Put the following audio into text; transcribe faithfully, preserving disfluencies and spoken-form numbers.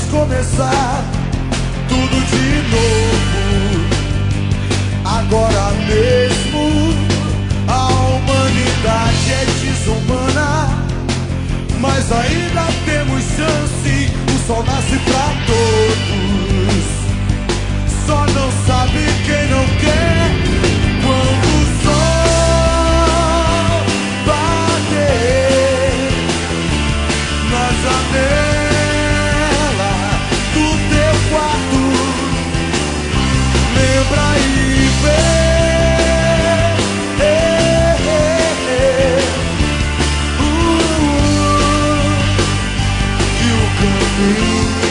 começar tudo de novo. Agora mesmo a humanidade é desumana, mas ainda temos chance. O sol nasce pra todos, só não sabe quem não quer. Quando o sol bater na janela do teu quarto, lembra e vê eh, eh, eh, uh, uh, que o caminho